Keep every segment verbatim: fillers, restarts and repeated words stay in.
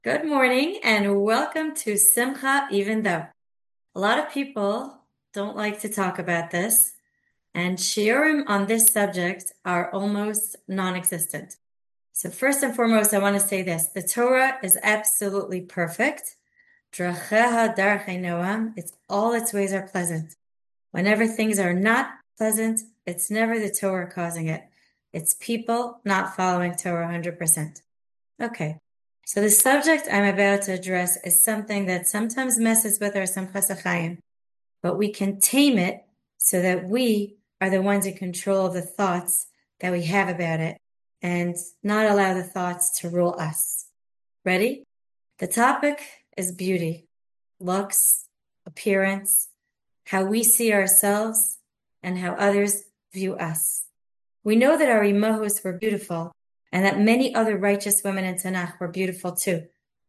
Good morning and welcome to Simcha Even Though. A lot of people don't like to talk about this, and shiurim on this subject are almost non-existent. So first and foremost, I want to say this. The Torah is absolutely perfect. Dracheha darchei noam. It's all its ways are pleasant. Whenever things are not pleasant, it's never the Torah causing it. It's people not following Torah one hundred percent. Okay. So the subject I'm about to address is something that sometimes messes with our Simchas HaChaim, but we can tame it so that we are the ones in control of the thoughts that we have about it and not allow the thoughts to rule us. Ready? The topic is beauty, looks, appearance, how we see ourselves, and how others view us. We know that our imahos were beautiful and that many other righteous women in Tanakh were beautiful too.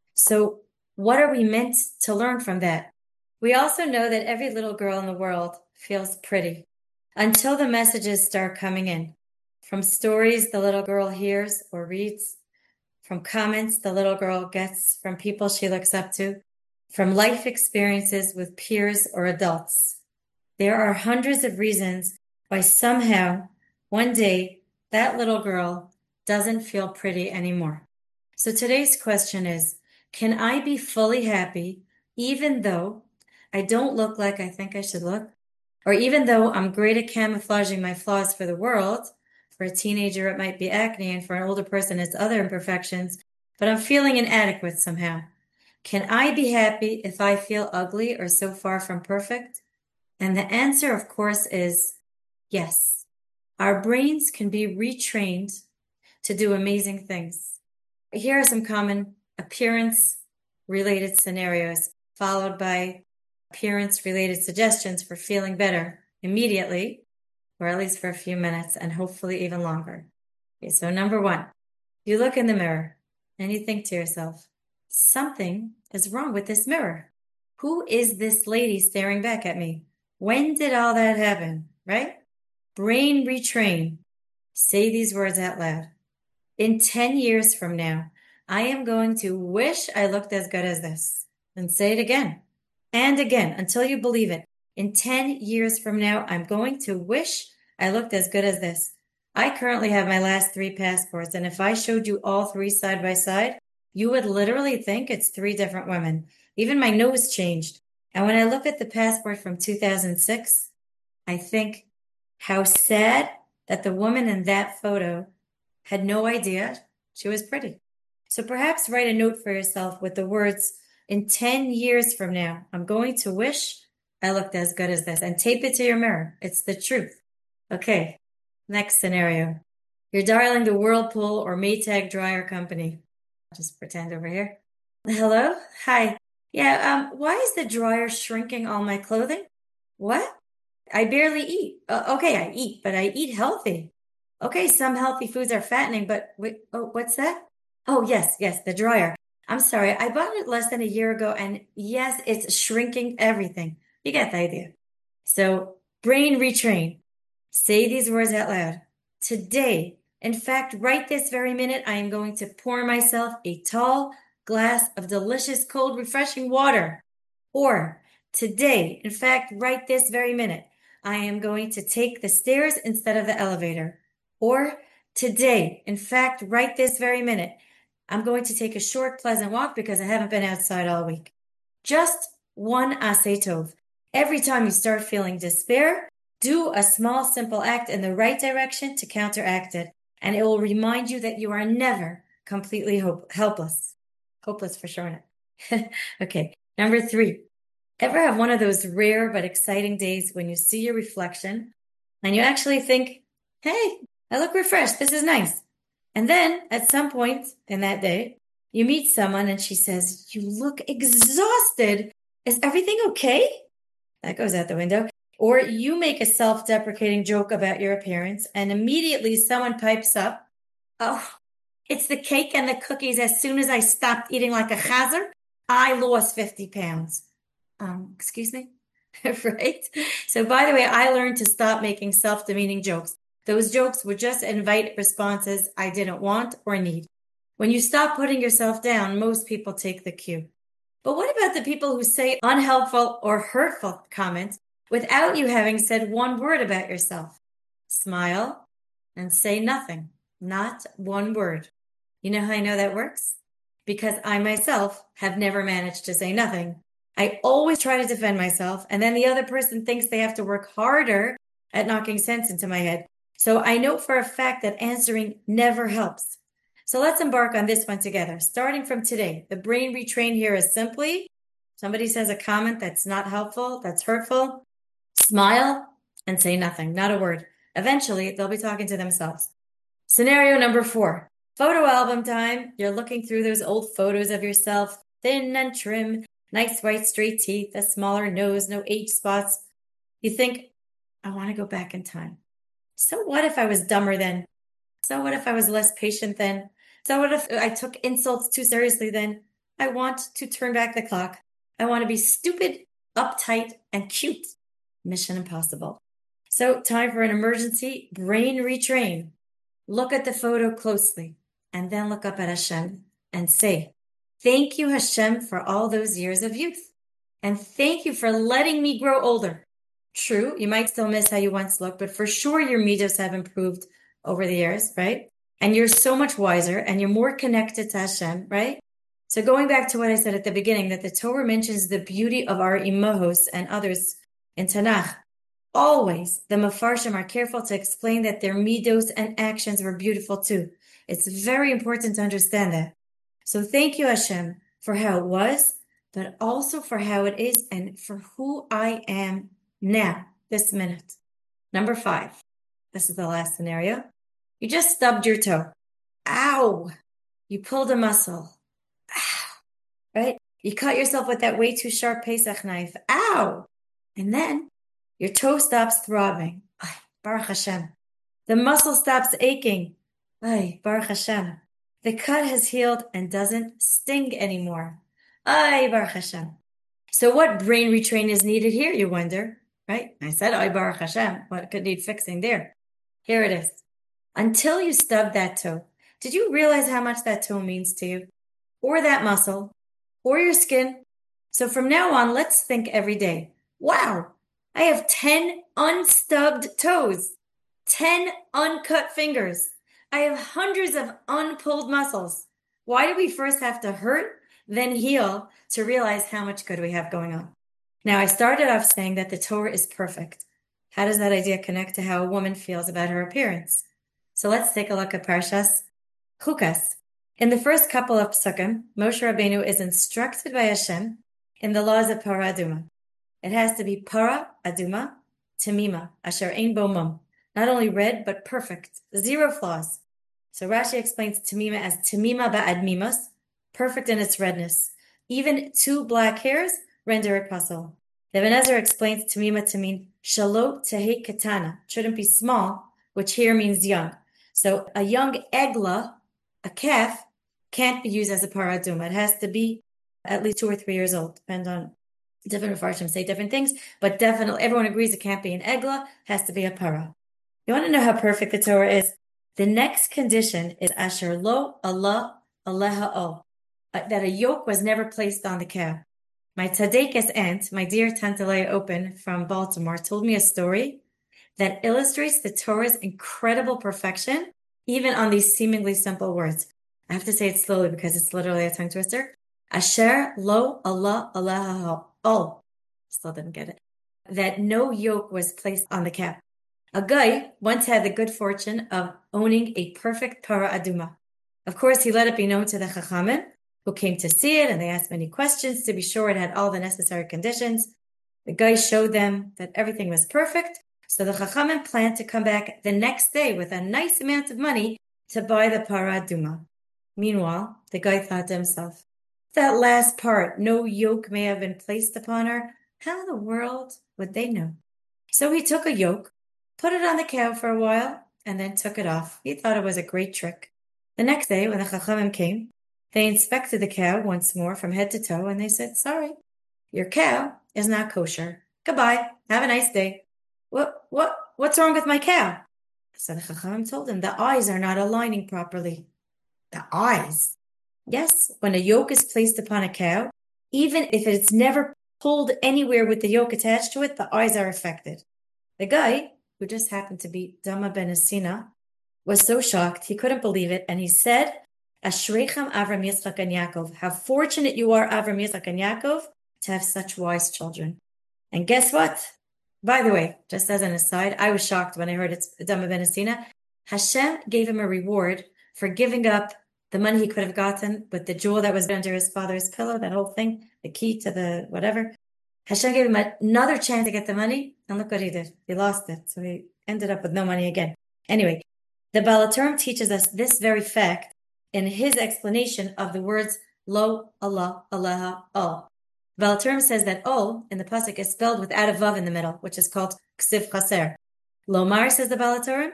So what are we meant to learn from that? We also know that every little girl in the world feels pretty until the messages start coming in. From stories the little girl hears or reads, from comments the little girl gets from people she looks up to, from life experiences with peers or adults. There are hundreds of reasons why somehow, one day, that little girl doesn't feel pretty anymore. So today's question is, can I be fully happy even though I don't look like I think I should look? Or even though I'm great at camouflaging my flaws for the world? For a teenager, it might be acne, and for an older person, it's other imperfections, but I'm feeling inadequate somehow. Can I be happy if I feel ugly or so far from perfect? And the answer, of course, is yes. Our brains can be retrained to do amazing things. Here are some common appearance-related scenarios, followed by appearance-related suggestions for feeling better immediately, or at least for a few minutes, and hopefully even longer. Okay, so number one, you look in the mirror and you think to yourself, something is wrong with this mirror. Who is this lady staring back at me? When did all that happen, right? Brain retrain. Say these words out loud. In ten years from now, I am going to wish I looked as good as this. And say it again and again until you believe it. In ten years from now, I'm going to wish I looked as good as this. I currently have my last three passports, and if I showed you all three side by side, you would literally think it's three different women. Even my nose changed. And when I look at the passport from two thousand six, I think how sad that the woman in that photo had no idea she was pretty. So perhaps write a note for yourself with the words, in ten years from now, I'm going to wish I looked as good as this, and tape it to your mirror. It's the truth. Okay, next scenario. You're dialing the Whirlpool or Maytag dryer company. I'll just pretend over here. Hello? Hi. Yeah, um, why is the dryer shrinking all my clothing? What? I barely eat. Uh, okay, I eat, but I eat healthy. Okay, some healthy foods are fattening, but wait, oh, what's that? Oh, yes, yes, the dryer. I'm sorry, I bought it less than a year ago, and yes, it's shrinking everything. You get the idea. So, brain retrain. Say these words out loud. Today, in fact, right this very minute, I am going to pour myself a tall glass of delicious, cold, refreshing water. Or, today, in fact, right this very minute, I am going to take the stairs instead of the elevator. Or, today, in fact, right this very minute, I'm going to take a short, pleasant walk because I haven't been outside all week. Just one aseh tov. Every time you start feeling despair, do a small, simple act in the right direction to counteract it, and it will remind you that you are never completely hope- helpless. Hopeless for sure. Okay, number three. Ever have one of those rare but exciting days when you see your reflection and you actually think, hey, I look refreshed. This is nice. And then at some point in that day, you meet someone and she says, you look exhausted. Is everything okay? That goes out the window. Or you make a self-deprecating joke about your appearance and immediately someone pipes up, oh, it's the cake and the cookies. As soon as I stopped eating like a chazer, I lost fifty pounds. Um, excuse me? Right? So by the way, I learned to stop making self-demeaning jokes. Those jokes would just invite responses I didn't want or need. When you stop putting yourself down, most people take the cue. But what about the people who say unhelpful or hurtful comments without you having said one word about yourself? Smile and say nothing, not one word. You know how I know that works? Because I myself have never managed to say nothing. I always try to defend myself, and then the other person thinks they have to work harder at knocking sense into my head. So I know for a fact that answering never helps. So let's embark on this one together. Starting from today, the brain retrain here is simply, somebody says a comment that's not helpful, that's hurtful, smile and say nothing, not a word. Eventually, they'll be talking to themselves. Scenario number four, photo album time. You're looking through those old photos of yourself, thin and trim, nice white straight teeth, a smaller nose, no age spots. You think, I want to go back in time. So what if I was dumber then? So what if I was less patient then? So what if I took insults too seriously then? I want to turn back the clock. I want to be stupid, uptight, and cute. Mission impossible. So time for an emergency brain retrain. Look at the photo closely and then look up at Hashem and say, thank you, Hashem, for all those years of youth. And thank you for letting me grow older. True, you might still miss how you once looked, but for sure your midos have improved over the years, right? And you're so much wiser and you're more connected to Hashem, right? So going back to what I said at the beginning, that the Torah mentions the beauty of our imahos and others in Tanakh. Always, the Mefarshim are careful to explain that their midos and actions were beautiful too. It's very important to understand that. So thank you, Hashem, for how it was, but also for how it is and for who I am now, this minute. Number five. This is the last scenario. You just stubbed your toe. Ow! You pulled a muscle. Ow! Right? You cut yourself with that way too sharp Pesach knife. Ow! And then your toe stops throbbing. Ay, Baruch Hashem. The muscle stops aching. Ay, Baruch Hashem. The cut has healed and doesn't sting anymore. Ay, Baruch Hashem. So what brain retrain is needed here, you wonder? Right? I said, Ay, Baruch Hashem. What could need fixing there? Here it is. Until you stubbed that toe, did you realize how much that toe means to you? Or that muscle? Or your skin? So from now on, let's think every day. Wow! I have ten unstubbed toes, ten uncut fingers. I have hundreds of unpulled muscles. Why do we first have to hurt, then heal, to realize how much good we have going on? Now, I started off saying that the Torah is perfect. How does that idea connect to how a woman feels about her appearance? So let's take a look at Parshas Chukas. In the first couple of psukim, Moshe Rabbeinu is instructed by Hashem in the laws of Para Aduma. It has to be Para Aduma, Tamima, Asher Ein Bo Mum. Not only red, but perfect, zero flaws. So Rashi explains Tamima as Tamima ba'admimos, perfect in its redness. Even two black hairs render it pasul. The Ibn Ezra explains Tamima to mean Shalo Tehe Katana, shouldn't be small, which here means young. So a young egla, a calf, can't be used as a Para Aduma. It has to be at least two or three years old, depend on different Mefarshim say different things, but definitely everyone agrees it can't be an egla, has to be a para. You want to know how perfect the Torah is? The next condition is Asher Lo Allah Aleha O, that a yoke was never placed on the cow. My Tzadekes aunt, my dear Tantalaya Open from Baltimore, told me a story that illustrates the Torah's incredible perfection, even on these seemingly simple words. I have to say it slowly because it's literally a tongue twister. Asher Lo Allah Aleha O. Still didn't get it. That no yoke was placed on the cow. A guy once had the good fortune of owning a perfect para aduma. Of course, he let it be known to the Chachamim, who came to see it, and they asked many questions to be sure it had all the necessary conditions. The guy showed them that everything was perfect, so the Chachamim planned to come back the next day with a nice amount of money to buy the para aduma. Meanwhile, the guy thought to himself, that last part, no yoke may have been placed upon her, how in the world would they know? So he took a yoke, put it on the cow for a while, and then took it off. He thought it was a great trick. The next day, when the Chachamim came, they inspected the cow once more from head to toe, and they said, sorry, your cow is not kosher. Goodbye. Have a nice day. What, what, what's wrong with my cow? So the Chachamim told him, the eyes are not aligning properly. The eyes. Yes, when a yoke is placed upon a cow, even if it's never pulled anywhere with the yoke attached to it, the eyes are affected. The guy, who just happened to be Dama ben Asina, was so shocked he couldn't believe it, and he said, Ashrechem Avram Yitzchak and Yaakov. How fortunate you are, Avram Yitzchak and Yaakov, to have such wise children. And guess what? By the way, just as an aside, I was shocked when I heard it's Dama ben Asina. Hashem gave him a reward for giving up the money he could have gotten with the jewel that was under his father's pillow, that whole thing, the key to the whatever. Hashem gave him another chance to get the money, and look what he did. He lost it, so he ended up with no money again. Anyway, the Baal HaTurim teaches us this very fact in his explanation of the words Lo, Allah, Aleha, Ol. Baal HaTurim says that Ol in the pasuk is spelled without a vav in the middle, which is called ksiv chaser. Lomar, says the Baal HaTurim,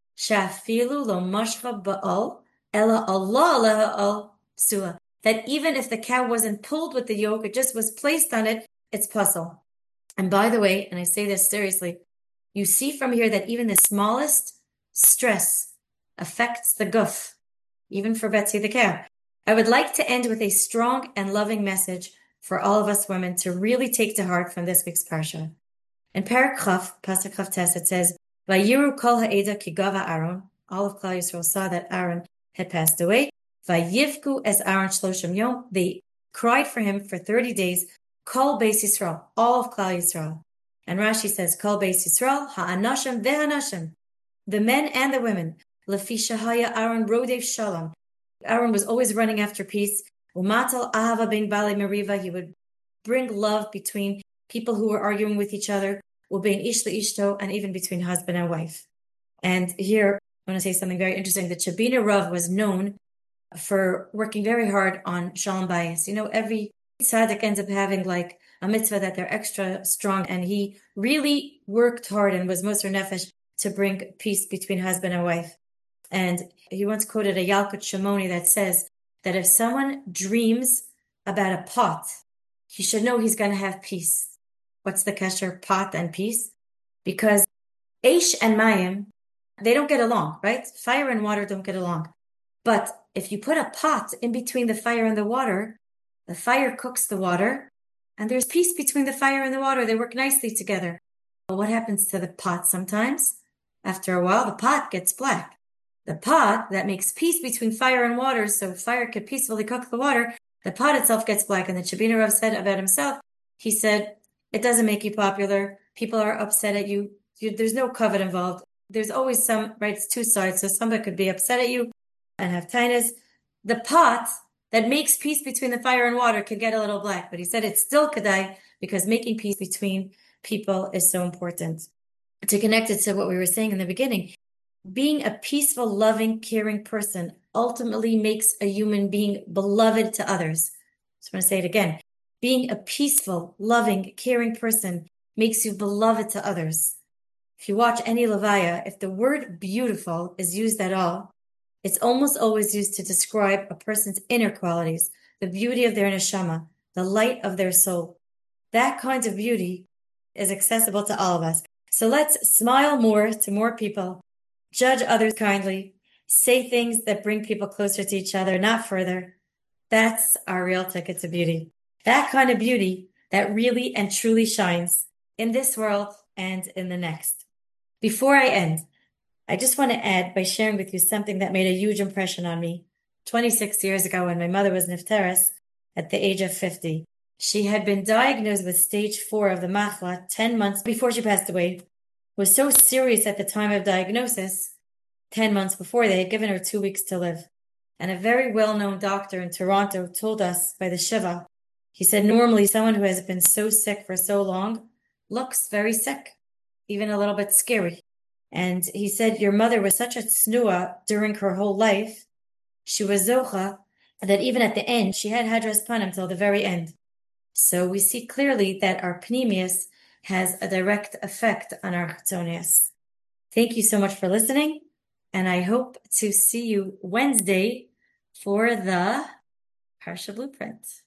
shafilu lo mashcha ba'ol, ela Allah aleha ol psula. That even if the cow wasn't pulled with the yoke, it just was placed on it, it's puzzle. And by the way, and I say this seriously, you see from here that even the smallest stress affects the guf, even for Betsy the cow. I would like to end with a strong and loving message for all of us women to really take to heart from this week's parsha. In Perek Chaf, Pasuk Chaf Tes, it says, Vayiru kol ha'eda ki gava Aaron. All of Klal Yisrael saw that Aaron had passed away. Vayivku es Aaron shloshim yom. They cried for him for thirty days. Kol Beis Yisrael, all of Klal Yisrael. And Rashi says, Kol Beis Yisrael, ha'anashim ve'anashim. The men and the women. Lefi shahaya Aaron rodev shalom. Aaron was always running after peace. Umatal ahava ben bali meriva. He would bring love between people who were arguing with each other. Ubein ish leishto, and even between husband and wife. And here, I want to say something very interesting. The Shabina Rav was known for working very hard on shalom bayis. You know, every tzaddik ends up having like a mitzvah that they're extra strong, and he really worked hard and was moser nefesh to bring peace between husband and wife. And he once quoted a Yalkut Shimoni that says that if someone dreams about a pot, he should know he's going to have peace. What's the kesher, pot and peace? Because Eish and Mayim, they don't get along, right? Fire and water don't get along. But if you put a pot in between the fire and the water, the fire cooks the water, and there's peace between the fire and the water. They work nicely together. But what happens to the pot sometimes? After a while, the pot gets black. The pot that makes peace between fire and water, so fire could peacefully cook the water, the pot itself gets black. And the Shabina Rav said about himself, he said, it doesn't make you popular. People are upset at you. you there's no covet involved. There's always some, right, it's two sides. So somebody could be upset at you and have tinnitus. The pot that makes peace between the fire and water could get a little black. But he said it's still kedai because making peace between people is so important. To connect it to what we were saying in the beginning, being a peaceful, loving, caring person ultimately makes a human being beloved to others. So I'm going to say it again. Being a peaceful, loving, caring person makes you beloved to others. If you watch any levaya, if the word beautiful is used at all, it's almost always used to describe a person's inner qualities, the beauty of their neshama, the light of their soul. That kind of beauty is accessible to all of us. So let's smile more to more people, judge others kindly, say things that bring people closer to each other, not further. That's our real ticket to beauty. That kind of beauty that really and truly shines in this world and in the next. Before I end, I just want to add by sharing with you something that made a huge impression on me. twenty-six years ago, when my mother was nifteres at the age of fifty, she had been diagnosed with stage four of the machla ten months before she passed away. It was so serious at the time of diagnosis, ten months before they had given her two weeks to live. And a very well-known doctor in Toronto told us by the Shiva, he said, normally someone who has been so sick for so long looks very sick, even a little bit scary. And he said, your mother was such a tznuah during her whole life. She was zocha, that even at the end, she had hadras panim till the very end. So we see clearly that our pnimius has a direct effect on our chitzonius. Thank you so much for listening, and I hope to see you Wednesday for the Parsha Blueprint.